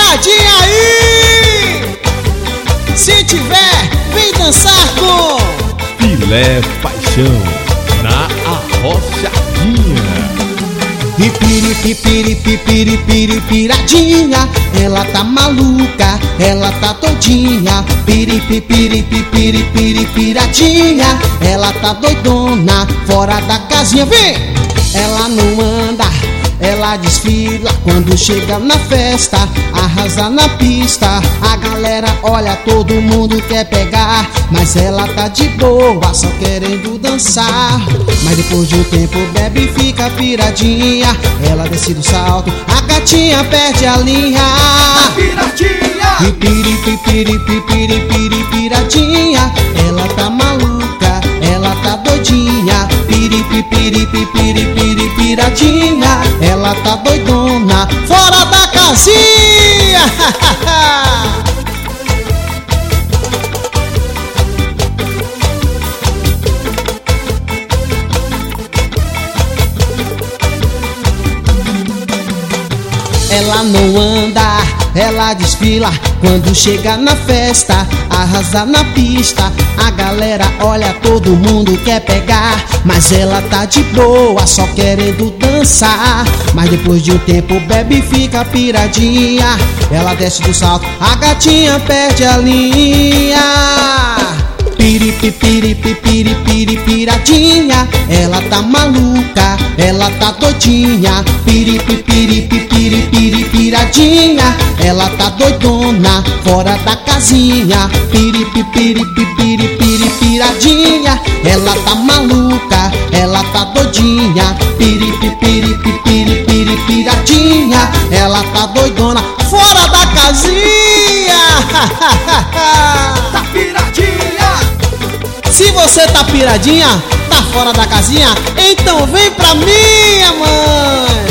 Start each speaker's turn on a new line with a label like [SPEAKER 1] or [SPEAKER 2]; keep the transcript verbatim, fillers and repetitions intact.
[SPEAKER 1] piradinha aí! Se tiver, vem dançar com
[SPEAKER 2] Filé Paixão na Arrochadinha.
[SPEAKER 1] Pipiri, pipiri, pipiri, pipiri, piradinha. Ela tá maluca, ela tá todinha. Piri, pipiri, pipiri, pipiri, piradinha. Ela tá doidona, fora da casinha. Vem! Ela não anda, ela desfila quando chega na festa, arrasa na pista. A galera olha, todo mundo quer pegar, mas ela tá de boa, só querendo dançar. Mas depois de um tempo bebe e fica piradinha. Ela desce do salto, a gatinha perde a linha.
[SPEAKER 3] A piradinha!
[SPEAKER 1] Pipiri, pipiri, pipiri, pipiri, piradinha. Ela tá maluca, ela tá doidinha. Piri, pipiri, pipiri, pipiri, piradinha. Ela tá doidona, fora da casinha. Ela não anda, ela desfila quando chega na festa, arrasa na pista. A galera olha, todo mundo quer pegar, mas ela tá de boa, só querendo dançar. Mas depois de um tempo bebe e fica piradinha. Ela desce do salto, a gatinha perde a linha. Piri, pipiri, pipiri, piri, piradinha. Ela tá maluca, ela tá doidinha. Piri, pipiri, pipiri, piri, piradinha. Ela tá doidona, fora da casinha. Piri, pipiri, pipiri, piri, piradinha. Ela tá maluca, ela tá doidinha. Piri, pipiri, pipiri, piri, piradinha. Ela tá doidona, fora da casinha.
[SPEAKER 3] Tá piradinha!
[SPEAKER 1] Se você tá piradinha, tá fora da casinha, então vem pra minha mãe.